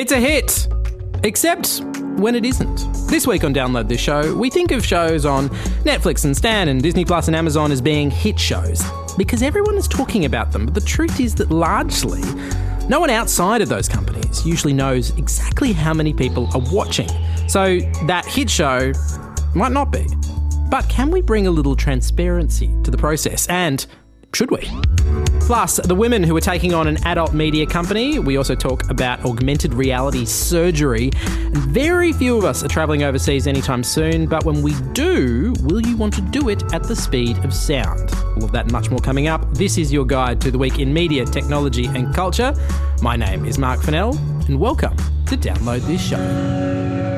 It's a hit, except when it isn't. This week on Download This Show, we think of shows on Netflix and Stan and Disney Plus and Amazon as being hit shows because everyone is talking about them. But the truth is that largely, no one outside of those companies usually knows exactly how many people are watching. So that hit show might not be. But can we bring a little transparency to the process? And should we? Plus, the women who are taking on an adult media company. We also talk about augmented reality surgery. And very few of us are travelling overseas anytime soon, but when we do, will you want to do it at the speed of sound? All of that and much more coming up. This is your guide to the week in media, technology and culture. My name is Mark Fennell, and welcome to Download This Show.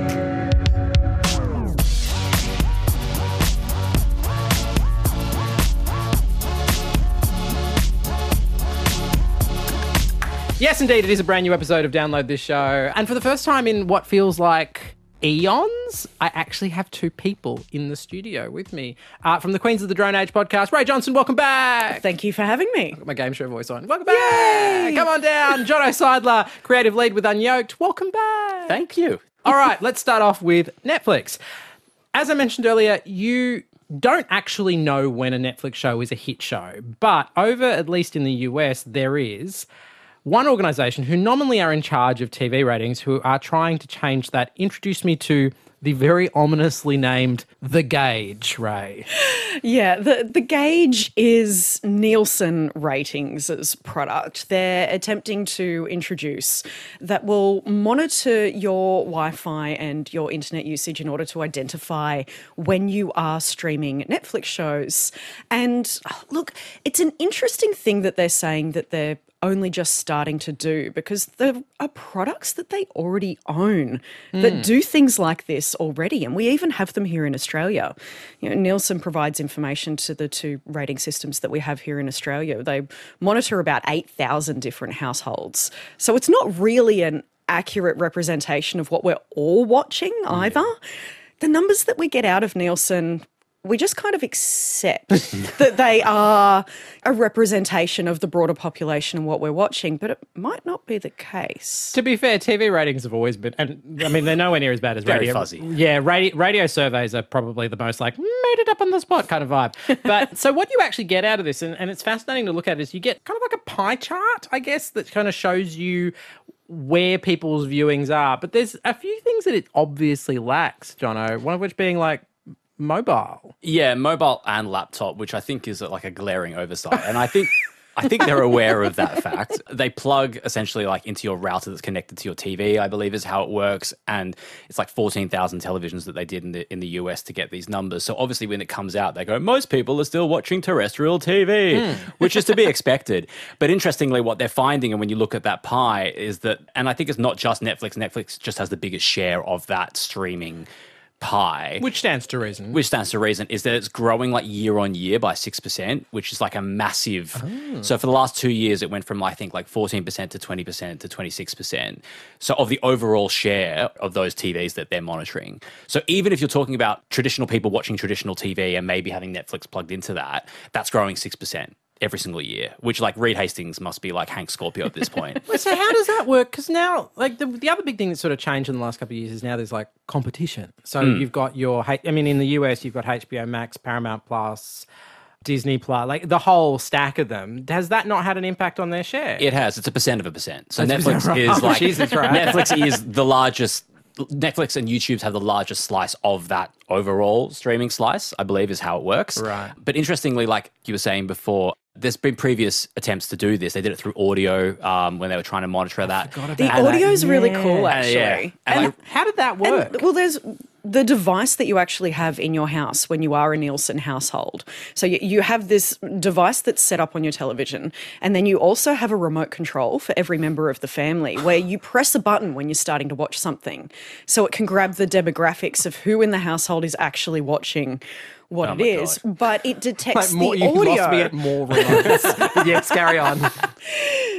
Yes, indeed, it is a brand new episode of Download This Show. And for the first time in what feels like eons, I actually have two people in the studio with me. From the Queens of the Drone Age podcast, Ray Johnson, welcome back. Thank you for having me. I've got my game show voice on. Welcome back. Come on down. Jono Seidler, creative lead with Unyoked. Welcome back. Thank you. All right, let's start off with Netflix. As I mentioned earlier, you don't actually know when a Netflix show is a hit show, but over, at least in the US, there is one organisation who nominally are in charge of TV ratings who are trying to change that. Introduce me to the very ominously named The Gauge, Ray. Yeah, the Gauge is Nielsen Ratings' product. They're attempting to introduce that will monitor your Wi-Fi and your internet usage in order to identify when you are streaming Netflix shows. And look, it's an interesting thing that they're saying that they're only just starting to do, because there are products that they already own that do things like this already, and we even have them here in Australia. You know, Nielsen provides information to the two rating systems that we have here in Australia. They monitor about 8,000 different households. So it's not really an accurate representation of what we're all watching either. The numbers that we get out of Nielsen, we just kind of accept that they are a representation of the broader population and what we're watching, but it might not be the case. To be fair, TV ratings have always been, and I mean, they're nowhere near as bad as Very radio. fuzzy. Yeah, radio surveys are probably the most like, made it up on the spot kind of vibe. But so what you actually get out of this, and it's fascinating to look at, is you get kind of like a pie chart, I guess, that kind of shows you where people's viewings are. But there's a few things that it obviously lacks, Jono, one of which being like, mobile. Yeah, mobile and laptop, which I think is like a glaring oversight. And I think they're aware of that fact. They plug essentially like into your router that's connected to your TV, I believe is how it works. And it's like 14,000 televisions that they did in the US to get these numbers. So obviously when it comes out, they go, most people are still watching terrestrial TV, which is to be expected. But interestingly, what they're finding, and when you look at that pie, is that, and I think it's not just Netflix. Netflix just has the biggest share of that streaming pie. Which stands to reason. Is that it's growing like year on year by 6%, which is like a massive. So for the last 2 years, it went from I think like 14% to 20% to 26%. So of the overall share of those TVs that they're monitoring. So even if you're talking about traditional people watching traditional TV and maybe having Netflix plugged into that, that's growing 6%. Every single year, which like Reed Hastings must be like Hank Scorpio at this point. So how does that work? Because now, like the other big thing that's sort of changed in the last couple of years is now there's like competition. So you've got in the US, you've got HBO Max, Paramount Plus, Disney Plus, like the whole stack of them. Has that not had an impact on their share? It has. It's 1% of a percent. So That's Netflix right. is like, Jesus, right. Netflix is the largest. Netflix and YouTube have the largest slice of that overall streaming slice, I believe is how it works. Right. But interestingly, like you were saying before, there's been previous attempts to do this. They did it through audio when they were trying to monitor that. The audio is really cool, actually. Yeah. And how did that work? Well, there's the device that you actually have in your house when you are a Nielsen household. So you have this device that's set up on your television, and then you also have a remote control for every member of the family where you press a button when you're starting to watch something. So it can grab the demographics of who in the household is actually watching what it is, but it detects like more, the audio. You lost me at more remotes. Yes, carry on.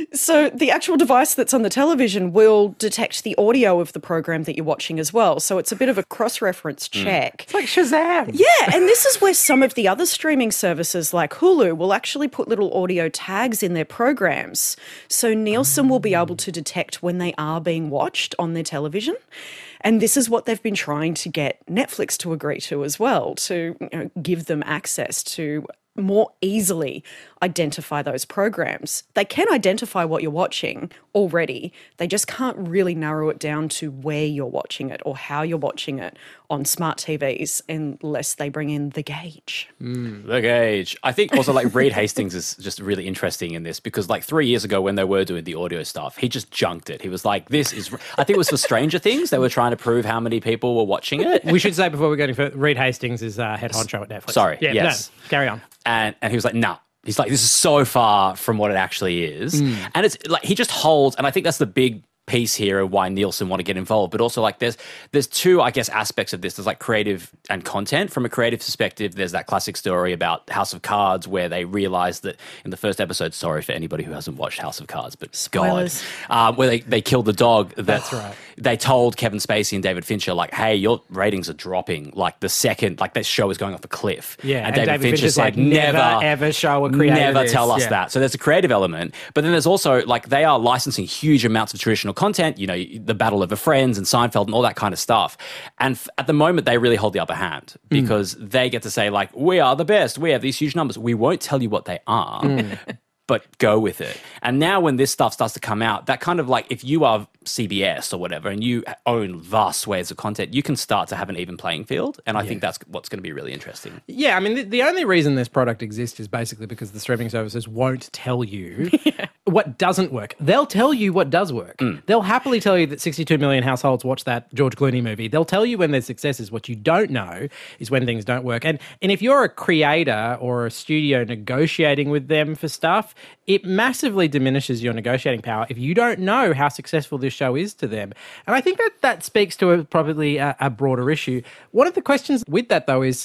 So the actual device that's on the television will detect the audio of the program that you're watching as well. So it's a bit of a cross-reference check. It's like Shazam. Yeah, and this is where some of the other streaming services like Hulu will actually put little audio tags in their programs. So Nielsen will be able to detect when they are being watched on their television. And this is what they've been trying to get Netflix to agree to as well, to give them access to more easily identify those programs. They can identify what you're watching already. They just can't really narrow it down to where you're watching it or how you're watching it on smart TVs unless they bring in The Gauge. The Gauge. I think also like Reed Hastings is just really interesting in this because like 3 years ago when they were doing the audio stuff, he just junked it. He was like, this is, I think it was for Stranger Things. They were trying to prove how many people were watching it. We should say before we go any further, Reed Hastings is head honcho at Netflix. Sorry, Yeah, yes. no, carry on. And he was like, nah. He's like, this is so far from what it actually is. And it's like, he just holds, and I think that's the big piece here of why Nielsen want to get involved, but also like there's two, I guess, aspects of this. There's like creative and content. From a creative perspective, there's that classic story about House of Cards where they realized that in the first episode, sorry for anybody who hasn't watched House of Cards, but Spoilers. God, where they killed the dog. That's right. They told Kevin Spacey and David Fincher like, hey, your ratings are dropping. Like the second, like this show is going off a cliff. Yeah, and David Fincher said, like, never ever show a creator never this. tell us that. So there's a creative element, but then there's also like they are licensing huge amounts of traditional content, you know, the Battle Over Friends and Seinfeld and all that kind of stuff. And at the moment, they really hold the upper hand because they get to say like, we are the best. We have these huge numbers. We won't tell you what they are, but go with it. And now when this stuff starts to come out, that kind of like, if you are CBS or whatever and you own vast swathes of content, you can start to have an even playing field. And I think that's what's going to be really interesting. Yeah, I mean, the only reason this product exists is basically because the streaming services won't tell you what doesn't work. They'll tell you what does work. They'll happily tell you that 62 million households watch that George Clooney movie. They'll tell you when there's successes. What you don't know is when things don't work. And if you're a creator or a studio negotiating with them for stuff, it massively diminishes your negotiating power if you don't know how successful this show is to them. And I think that speaks to probably a broader issue. One of the questions with that, though, is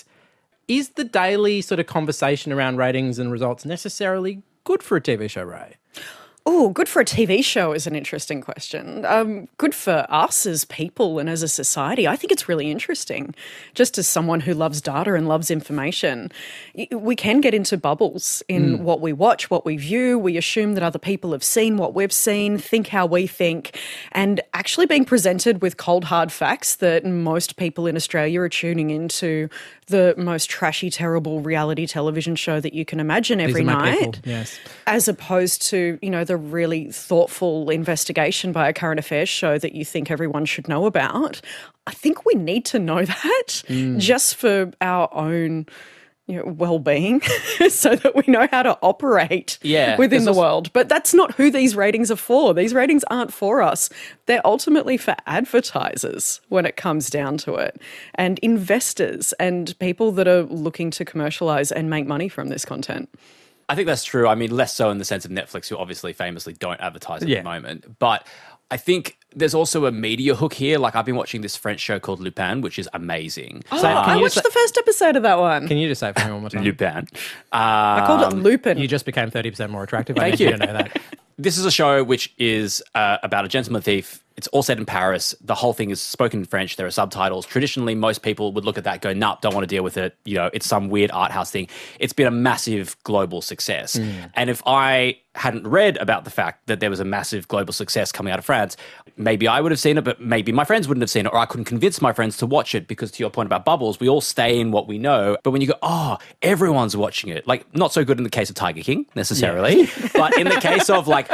the daily sort of conversation around ratings and results necessarily good for a TV show, Ray? Oh, good for a TV show is an interesting question. Good for us as people and as a society. I think it's really interesting. Just as someone who loves data and loves information, we can get into bubbles in what we watch, what we view. We assume that other people have seen what we've seen, think how we think, and actually being presented with cold, hard facts that most people in Australia are tuning into the most trashy, terrible reality television show that you can imagine every night. People. Yes. As opposed to, you know, the really thoughtful investigation by a current affairs show that you think everyone should know about. I think we need to know that just for our own, you know, well-being so that we know how to operate within the world. But that's not who these ratings are for. These ratings aren't for us. They're ultimately for advertisers when it comes down to it, and investors and people that are looking to commercialise and make money from this content. I think that's true. I mean, less so in the sense of Netflix, who obviously famously don't advertise at the moment. But I think there's also a media hook here. Like, I've been watching this French show called Lupin, which is amazing. Oh, I watched the first episode of that one. Can you just say it for me one more time? Lupin. I called it Lupin. You just became 30% more attractive. Thank you. To know that. This is a show which is about a gentleman thief. It's all set in Paris. The whole thing is spoken in French. There are subtitles. Traditionally, most people would look at that and go, nah, don't want to deal with it. You know, it's some weird art house thing. It's been a massive global success. And if I hadn't read about the fact that there was a massive global success coming out of France, maybe I would have seen it, but maybe my friends wouldn't have seen it, or I couldn't convince my friends to watch it because, to your point about bubbles, we all stay in what we know. But when you go, oh, everyone's watching it, like, not so good in the case of Tiger King necessarily, but in the case of like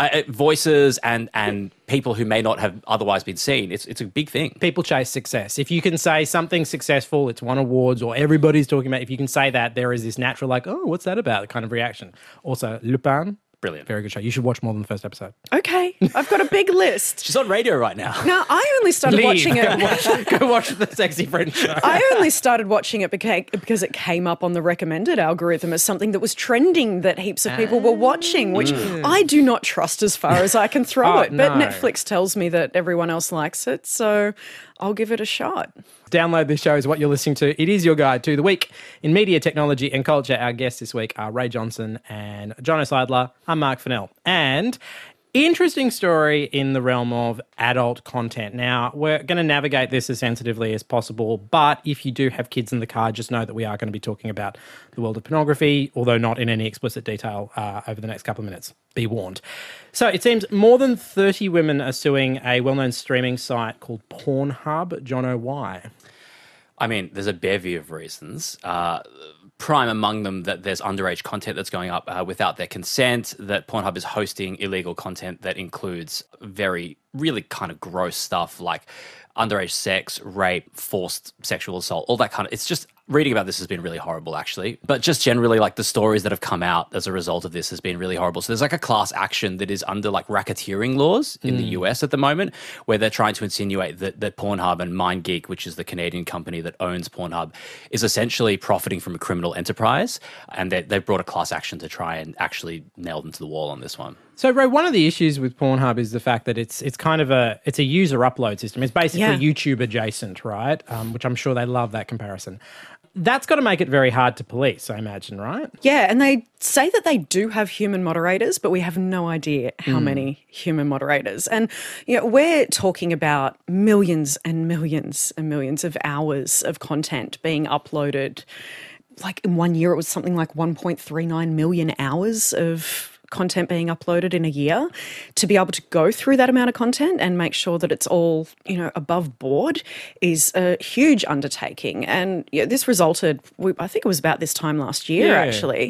voices and people who may not have otherwise been seen, it's a big thing. People chase success. If you can say something's successful, it's won awards, or everybody's talking about, if you can say that, there is this natural like, oh, what's that about kind of reaction. Also, Lupin. Brilliant. Very good show. You should watch more than the first episode. Okay, I've got a big list. She's on radio right now. Now, I only started watching it. Go watch the Sexy French show. I only started watching it because it came up on the recommended algorithm as something that was trending that heaps of people were watching, which I do not trust as far as I can throw it. But no. Netflix tells me that everyone else likes it, so I'll give it a shot. Download This Show is what you're listening to. It is your guide to the week in media, technology and culture. Our guests this week are Ray Johnson and John O'Seidler. I'm Mark Fennell. And interesting story in the realm of adult content. Now, we're going to navigate this as sensitively as possible, but if you do have kids in the car, just know that we are going to be talking about the world of pornography, although not in any explicit detail over the next couple of minutes. Be warned. So it seems more than 30 women are suing a well-known streaming site called Pornhub. Jono, why? I mean, there's a bevy of reasons. Prime among them that there's underage content that's going up without their consent, that Pornhub is hosting illegal content that includes really kind of gross stuff like underage sex, rape, forced sexual assault, all that kind of... It's just... Reading about this has been really horrible, actually. But just generally, like, the stories that have come out as a result of this has been really horrible. So there's, like, a class action that is under, like, racketeering laws in the US at the moment, where they're trying to insinuate that Pornhub and MindGeek, which is the Canadian company that owns Pornhub, is essentially profiting from a criminal enterprise. And they've brought a class action to try and actually nail them to the wall on this one. So, Ray, one of the issues with Pornhub is the fact that it's kind of a user upload system. It's basically YouTube adjacent, right? Which I'm sure they love that comparison. That's got to make it very hard to police, I imagine, right? Yeah, and they say that they do have human moderators, but we have no idea how many human moderators. And, we're talking about millions and millions and millions of hours of content being uploaded. Like in 1 year, it was something like 1.39 million hours of content being uploaded in a year. To be able to go through that amount of content and make sure that it's all, above board is a huge undertaking. And this resulted, I think it was about this time last year, actually.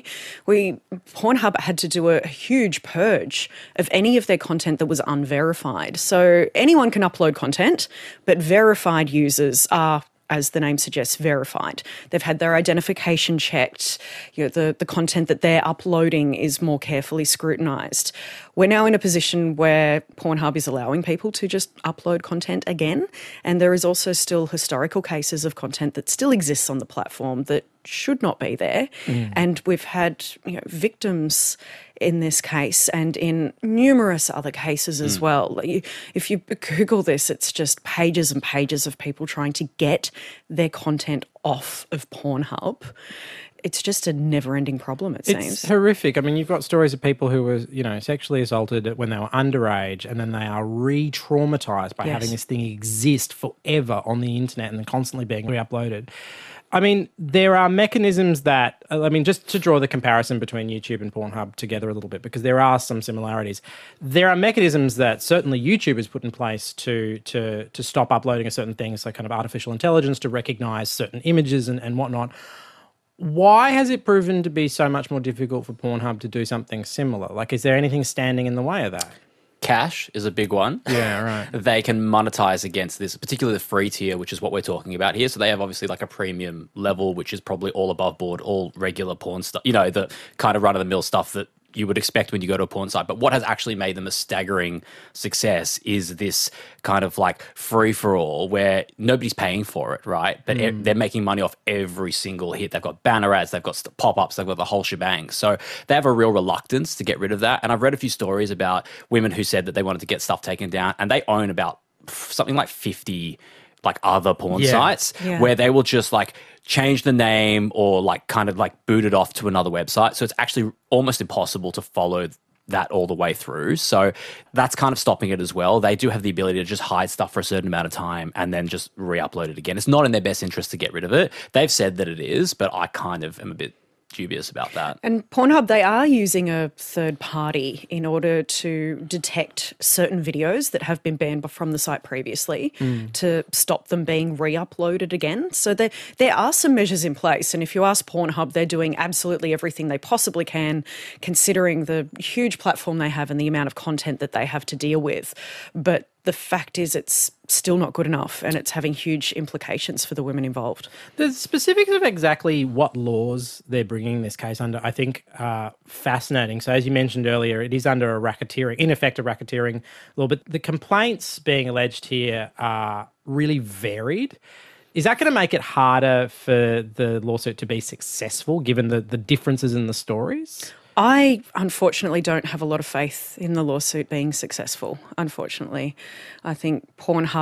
Pornhub had to do a huge purge of any of their content that was unverified. So anyone can upload content, but verified users are, as the name suggests, verified. They've had their identification checked. The content that they're uploading is more carefully scrutinised. We're now in a position where Pornhub is allowing people to just upload content again, and there is also still historical cases of content that still exists on the platform that should not be there. And we've had victims in this case and in numerous other cases as well. If you Google this, it's just pages and pages of people trying to get their content off of Pornhub. It's just a never-ending problem, it seems. It's horrific. I mean, you've got stories of people who were, sexually assaulted when they were underage, and then they are re-traumatised by having this thing exist forever on the internet and then constantly being re-uploaded. I mean, there are mechanisms that, just to draw the comparison between YouTube and Pornhub together a little bit, because there are some similarities. There are mechanisms that certainly YouTube has put in place to stop uploading a certain thing, so kind of artificial intelligence to recognise certain images and whatnot. Why has it proven to be so much more difficult for Pornhub to do something similar? Like, is there anything standing in the way of that? Cash is a big one. Yeah, right. They can monetize against this, particularly the free tier, which is what we're talking about here. So they have obviously like a premium level, which is probably all above board, all regular porn stuff, the kind of run-of-the-mill stuff that you would expect when you go to a porn site. But what has actually made them a staggering success is this kind of like free-for-all where nobody's paying for it, right? But they're making money off every single hit. They've got banner ads, they've got pop-ups, they've got the whole shebang. So they have a real reluctance to get rid of that. And I've read a few stories about women who said that they wanted to get stuff taken down, and they own about something like 50 like other porn sites where they will just like change the name or like kind of like boot it off to another website. So it's actually almost impossible to follow that all the way through. So that's kind of stopping it as well. They do have the ability to just hide stuff for a certain amount of time and then just re-upload it again. It's not in their best interest to get rid of it. They've said that it is, but I kind of am a bit dubious about that. And Pornhub, they are using a third party in order to detect certain videos that have been banned from the site previously to stop them being re-uploaded again. So there are some measures in place. And if you ask Pornhub, they're doing absolutely everything they possibly can, considering the huge platform they have and the amount of content that they have to deal with. But the fact is it's still not good enough, and it's having huge implications for the women involved. The specifics of exactly what laws they're bringing this case under, I think, are fascinating. So as you mentioned earlier, it is under a racketeering law, but the complaints being alleged here are really varied. Is that going to make it harder for the lawsuit to be successful, given the differences in the stories? I, unfortunately, don't have a lot of faith in the lawsuit being successful, unfortunately. I think Pornhub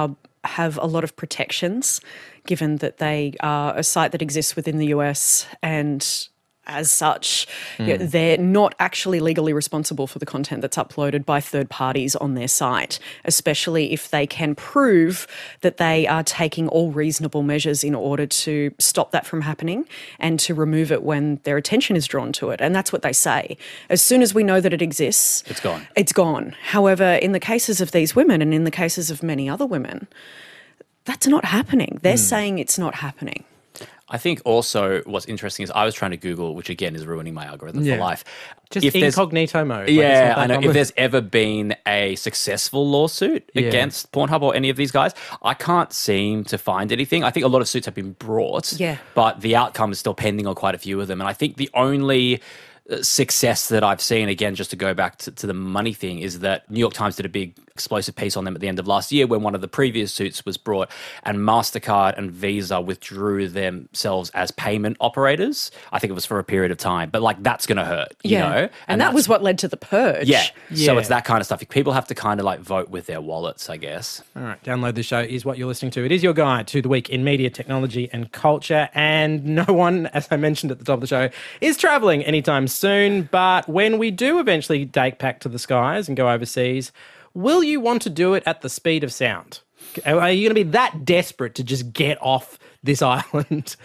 have a lot of protections, given that they are a site that exists within the US, and as such, they're not actually legally responsible for the content that's uploaded by third parties on their site, especially if they can prove that they are taking all reasonable measures in order to stop that from happening and to remove it when their attention is drawn to it. And that's what they say. As soon as we know that it exists, It's gone. It's gone. However, in the cases of these women and in the cases of many other women, that's not happening. They're saying it's not happening. I think also what's interesting is I was trying to Google, which again is ruining my algorithm for life. Just If there's- incognito mode. Yeah, I know. If there's ever been a successful lawsuit against Pornhub or any of these guys, I can't seem to find anything. I think a lot of suits have been brought, but the outcome is still pending on quite a few of them. And I think the only success that I've seen, again, just to go back to the money thing, is that New York Times did a big explosive piece on them at the end of last year when one of the previous suits was brought and MasterCard and Visa withdrew themselves as payment operators. I think it was for a period of time, but like that's going to hurt, you know? And that was what led to the purge. Yeah. So it's that kind of stuff. People have to kind of like vote with their wallets, I guess. All right, Download the Show is what you're listening to. It is your guide to the week in media, technology and culture. And no one, as I mentioned at the top of the show, is travelling anytime soon. But when we do eventually date back to the skies and go overseas, will you want to do it at the speed of sound? Are you going to be that desperate to just get off this island?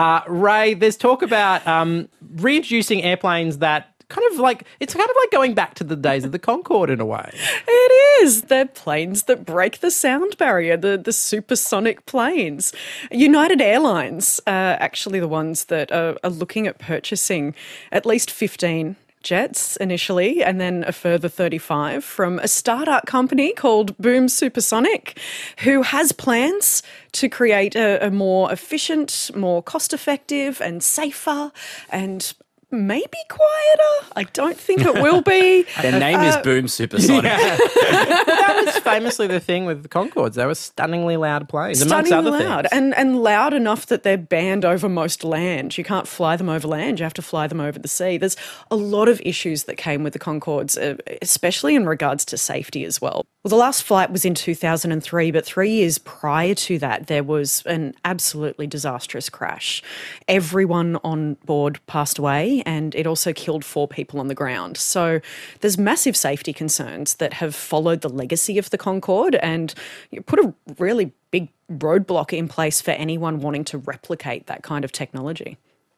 Ray, there's talk about reintroducing airplanes that it's kind of like going back to the days of the Concorde in a way. It is. They're planes that break the sound barrier, the supersonic planes. United Airlines are actually the ones that are looking at purchasing at least 15 jets initially, and then a further 35 from a startup company called Boom Supersonic, who has plans to create a more efficient, more cost-effective and safer and maybe quieter. I don't think it will be. Their name is Boom Supersonic. Yeah. Well, that was famously the thing with the Concords. They were stunningly loud planes, amongst other loud. things. And loud enough that they're banned over most land. You can't fly them over land. You have to fly them over the sea. There's a lot of issues that came with the Concords, especially in regards to safety as well. Well, the last flight was in 2003, but 3 years prior to that, there was an absolutely disastrous crash. Everyone on board passed away, and it also killed 4 people on the ground. So there's massive safety concerns that have followed the legacy of the Concorde and put a really big roadblock in place for anyone wanting to replicate that kind of technology.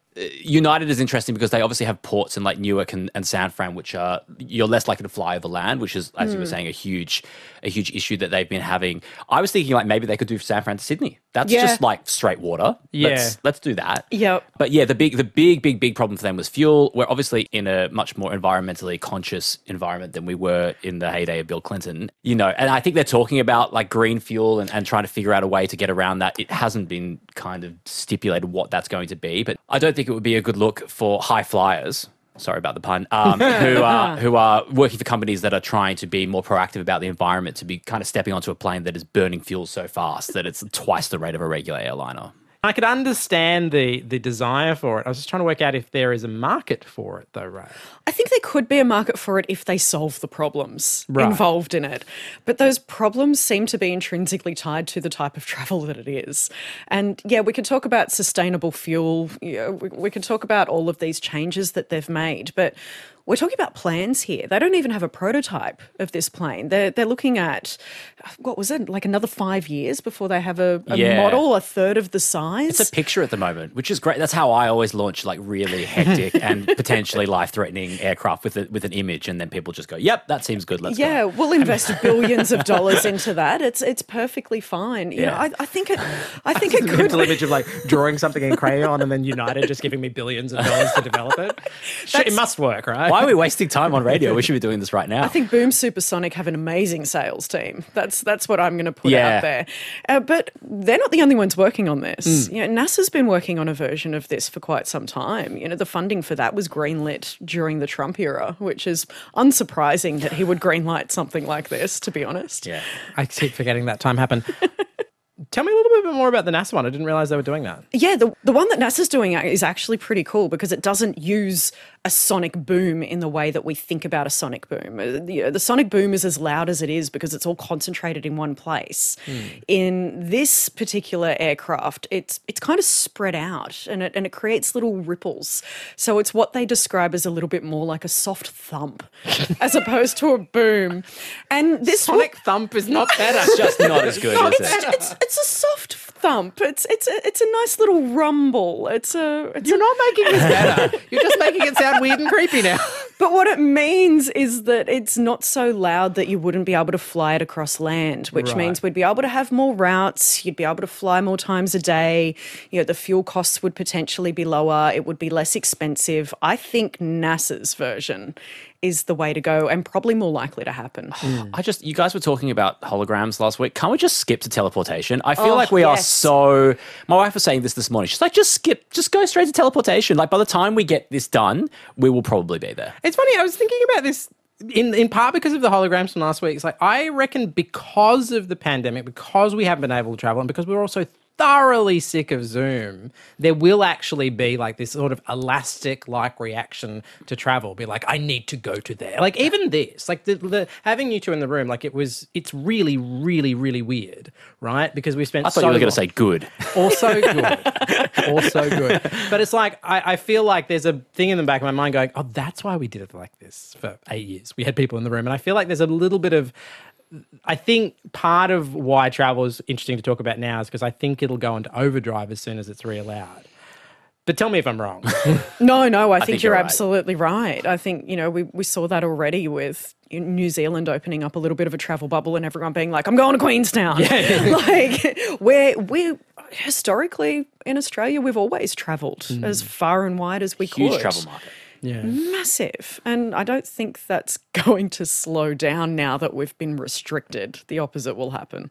United is interesting because they obviously have ports in like Newark and San Fran, which are you're less likely to fly over land, which is, as you were saying, a huge issue that they've been having. I was thinking like maybe they could do San Fran to Sydney. That's just like straight water. Yeah. Let's do that. Yep. But yeah, the big problem for them was fuel. We're obviously in a much more environmentally conscious environment than we were in the heyday of Bill Clinton. You know, and I think they're talking about like green fuel and trying to figure out a way to get around that. It hasn't been kind of stipulated what that's going to be, but I don't think it would be a good look for high flyers. Sorry about the pun. Who are working for companies that are trying to be more proactive about the environment, to be kind of stepping onto a plane that is burning fuel so fast that it's twice the rate of a regular airliner. I could understand the desire for it. I was just trying to work out if there is a market for it, though, Ray. I think there could be a market for it if they solve the problems involved in it. But those problems seem to be intrinsically tied to the type of travel that it is. And yeah, we could talk about sustainable fuel. We could talk about all of these changes that they've made. But we're talking about plans here. They don't even have a prototype of this plane. They're looking at, what was it, like another 5 years before they have a model, a third of the size? It's a picture at the moment, which is great. That's how I always launch like really hectic and potentially life-threatening aircraft with an image, and then people just go, yep, that seems good, let's go. Yeah, we'll invest billions of dollars into that. It's perfectly fine. You know, I think it could. Mental image of like drawing something in crayon and then United just giving me billions of dollars to develop it. It must work, right? Why are we wasting time on radio? We should be doing this right now. I think Boom Supersonic have an amazing sales team. That's what I'm going to put out there. But they're not the only ones working on this. You know, NASA's been working on a version of this for quite some time. You know, the funding for that was greenlit during the Trump era, which is unsurprising that he would greenlight something like this, to be honest. Yeah. I keep forgetting that time happened. Tell me a little bit more about the NASA one. I didn't realise they were doing that. Yeah, the one that NASA's doing is actually pretty cool because it doesn't use a sonic boom in the way that we think about a sonic boom. The sonic boom is as loud as it is because it's all concentrated in one place. In this particular aircraft, it's kind of spread out and it creates little ripples. So it's what they describe as a little bit more like a soft thump as opposed to a boom. And this Sonic thump is not better. It's just not as good, is it? it's a soft thump. It's a nice little rumble. You're not making this better. You're just making it sound weird and creepy now. But what it means is that it's not so loud that you wouldn't be able to fly it across land, which Right. means we'd be able to have more routes, you'd be able to fly more times a day, the fuel costs would potentially be lower, it would be less expensive. I think NASA's version is the way to go and probably more likely to happen. You guys were talking about holograms last week. Can't we just skip to teleportation? I feel like we are yes. so. My wife was saying this morning. She's like, just go straight to teleportation. Like by the time we get this done, we will probably be there. It's funny, I was thinking about this in part because of the holograms from last week. It's like, I reckon because of the pandemic, because we haven't been able to travel and because we're also thoroughly sick of Zoom, there will actually be like this sort of elastic-like reaction to travel. Be like, I need to go to there. Like even this, like the having you two in the room, like it's really, really, really weird, right? Because we spent I thought you were going to say good. Also good. Also good. But it's like, I feel like there's a thing in the back of my mind going, oh, that's why we did it like this for 8 years. We had people in the room. And I feel like there's a little bit of, I think part of why travel is interesting to talk about now is because I think it'll go into overdrive as soon as it's re-allowed. But tell me if I'm wrong. No, I think you're you're right. absolutely right. I think, we saw that already with New Zealand opening up a little bit of a travel bubble and everyone being like, I'm going to Queenstown. Like, we're historically in Australia, we've always travelled as far and wide as we could. Huge travel market. Yeah. Massive. And I don't think that's going to slow down now that we've been restricted. The opposite will happen.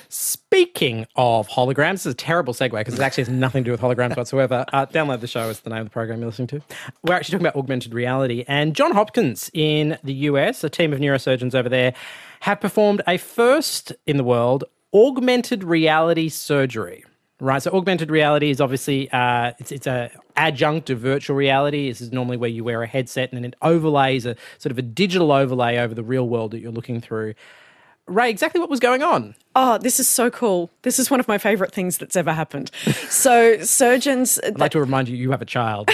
Speaking of holograms, this is a terrible segue because it actually has nothing to do with holograms whatsoever. Download the Show is the name of the program you're listening to. We're actually talking about augmented reality. And Johns Hopkins in the US, a team of neurosurgeons over there, have performed a first in the world augmented reality surgery. Right, so augmented reality is obviously it's a adjunct of virtual reality. This is normally where you wear a headset and it overlays a sort of a digital overlay over the real world that you're looking through. Ray, exactly what was going on? Oh, this is so cool. This is one of my favourite things that's ever happened. So surgeons... I'd like to remind you, you have a child.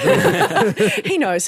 He knows.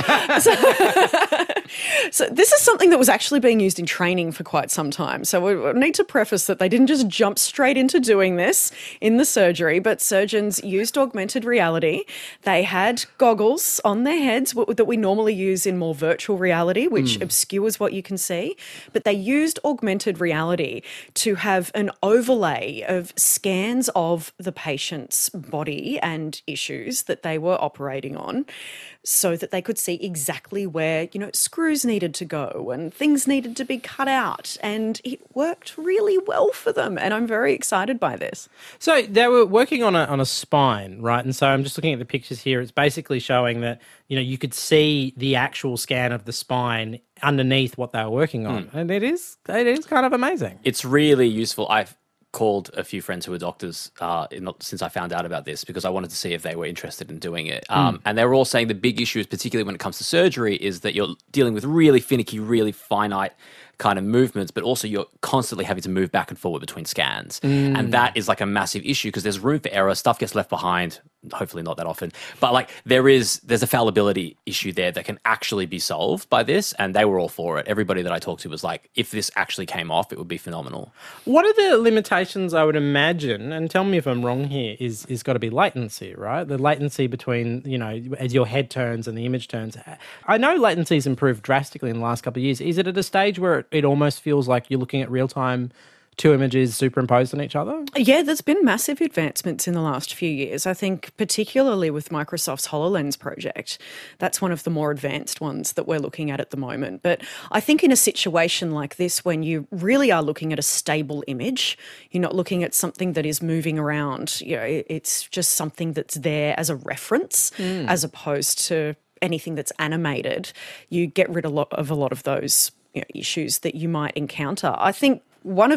So this is something that was actually being used in training for quite some time. So we need to preface that they didn't just jump straight into doing this in the surgery, but surgeons used augmented reality. They had goggles on their heads that we normally use in more virtual reality, which obscures what you can see. But they used augmented reality to have an overlay of scans of the patient's body and issues that they were operating on so that they could see exactly where, screws needed to go and things needed to be cut out. And it worked really well for them. And I'm very excited by this. So they were working on a spine, right? And so I'm just looking at the pictures here. It's basically showing that, you could see the actual scan of the spine underneath what they were working on. And it is kind of amazing. It's really useful. I've called a few friends who are doctors since I found out about this because I wanted to see if they were interested in doing it. And they were all saying the big issue is, particularly when it comes to surgery, is that you're dealing with really finicky, really finite kind of movements, but also you're constantly having to move back and forward between scans. And that is like a massive issue because there's room for error. Stuff gets left behind, hopefully not that often. But like there's a fallibility issue there that can actually be solved by this. And they were all for it. Everybody that I talked to was like, if this actually came off, it would be phenomenal. What are the limitations, I would imagine, and tell me if I'm wrong here, is got to be latency, right? The latency between, as your head turns and the image turns. I know latency's improved drastically in the last couple of years. Is it at a stage where it almost feels like you're looking at real-time two images superimposed on each other? Yeah, there's been massive advancements in the last few years. I think particularly with Microsoft's HoloLens project, that's one of the more advanced ones that we're looking at the moment. But I think in a situation like this, when you really are looking at a stable image, you're not looking at something that is moving around. It's just something that's there as a reference as opposed to anything that's animated. You get rid of a lot of those issues that you might encounter. I think one of the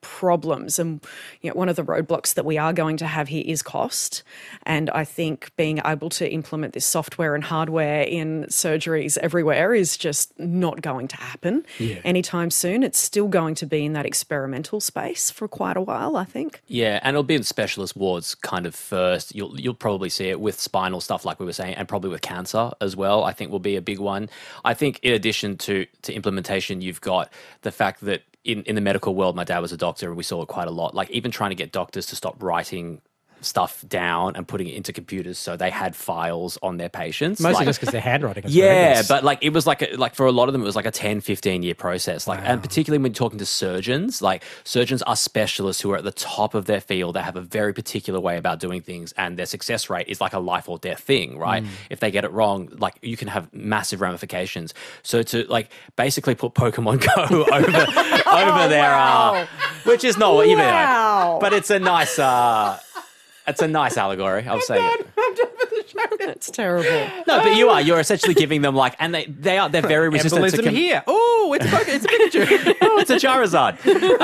problems. And one of the roadblocks that we are going to have here is cost. And I think being able to implement this software and hardware in surgeries everywhere is just not going to happen anytime soon. It's still going to be in that experimental space for quite a while, I think. Yeah, and it'll be in specialist wards kind of first. You'll probably see it with spinal stuff like we were saying, and probably with cancer as well, I think will be a big one. I think in addition to implementation, you've got the fact that in the medical world, my dad was a doctor and we saw it quite a lot, like even trying to get doctors to stop writing stuff down and putting it into computers so they had files on their patients. Mostly just because their handwriting is yeah, horrendous. but like it was like for a lot of them, it was like a 10, 15-year process. Like, and particularly when talking to surgeons, like surgeons are specialists who are at the top of their field. They have a very particular way about doing things and their success rate is like a life or death thing, right? If they get it wrong, like you can have massive ramifications. So to like basically put Pokemon Go over there, which is not what you mean, but it's a nice... It's a nice allegory, I'll say it. It's terrible. No, but you're essentially giving them like, and they're very resistant to... here. Oh, it's a Pikachu. Oh, it's a Charizard.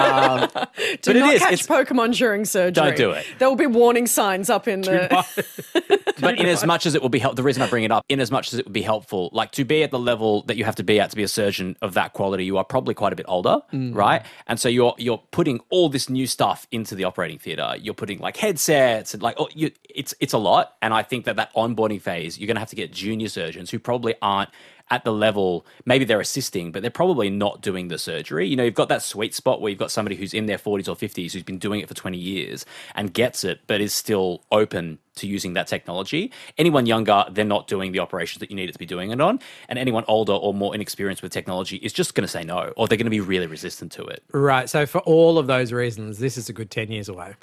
Do not catch Pokemon during surgery. Don't do it. There will be warning signs up in the... But in as much as it will be helpful, the reason I bring it up, in as much as it would be helpful, like to be at the level that you have to be at to be a surgeon of that quality, you are probably quite a bit older, right? And so you're putting all this new stuff into the operating theatre. You're putting like headsets and like, it's a lot. And I think that onboarding phase, you're going to have to get junior surgeons who probably aren't at the level, maybe they're assisting, but they're probably not doing the surgery. You know, you've got that sweet spot where you've got somebody who's in their 40s or 50s who's been doing it for 20 years and gets it, but is still open to using that technology. Anyone younger, they're not doing the operations that you need it to be doing it on. And anyone older or more inexperienced with technology is just going to say no, or they're going to be really resistant to it. Right. So for all of those reasons, this is a good 10 years away.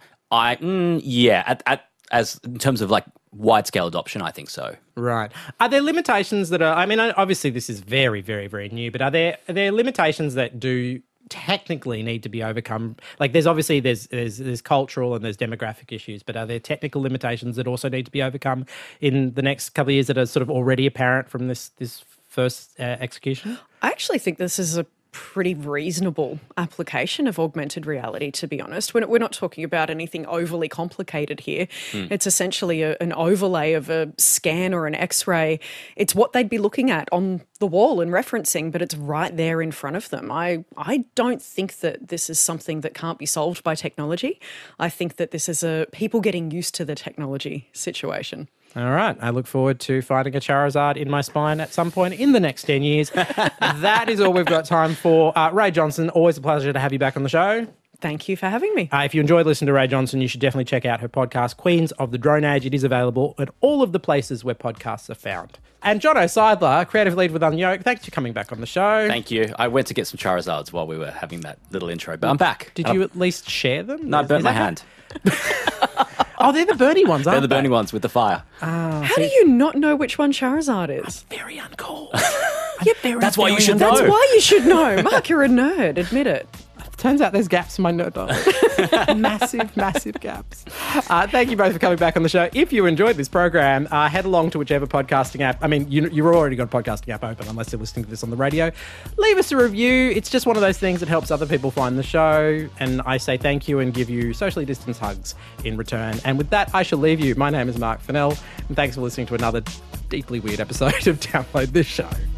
As in terms of like wide-scale adoption, I think so. Right. Are there limitations that are, I mean, obviously this is very, very, very new, but are there limitations that do technically need to be overcome? Like there's obviously there's cultural and there's demographic issues, but are there technical limitations that also need to be overcome in the next couple of years that are sort of already apparent from this first execution? I actually think this is a pretty reasonable application of augmented reality, to be honest. We're not talking about anything overly complicated here. It's essentially an overlay of a scan or an X-ray. It's what they'd be looking at on the wall and referencing, but it's right there in front of them. I don't think that this is something that can't be solved by technology. I think that this is a people getting used to the technology situation. All right. I look forward to finding a Charizard in my spine at some point in the next 10 years. That is all we've got time for. Rae Johnson, always a pleasure to have you back on the show. Thank you for having me. If you enjoyed listening to Rae Johnson, you should definitely check out her podcast, Queens of the Drone Age. It is available at all of the places where podcasts are found. And Jono Seidler, creative lead with Unyoked, thanks for coming back on the show. Thank you. I went to get some Charizards while we were having that little intro, but I'm back. Did you at least share them? No, I burnt my hand. Oh, they're the Bernie ones, aren't they? They're the Bernie ones with the fire. How do you not know which one Charizard is? Very uncool. That's why you should know. That's why you should know. Mark, you're a nerd. Admit it. Turns out there's gaps in my nerd knowledge. Massive gaps. Thank you both for coming back on the show. If you enjoyed this program, head along to whichever podcasting app. I mean, you've already got a podcasting app open unless you're listening to this on the radio. Leave us a review. It's just one of those things that helps other people find the show. And I say thank you and give you socially distanced hugs in return. And with that, I shall leave you. My name is Mark Fennell, and thanks for listening to another deeply weird episode of Download This Show.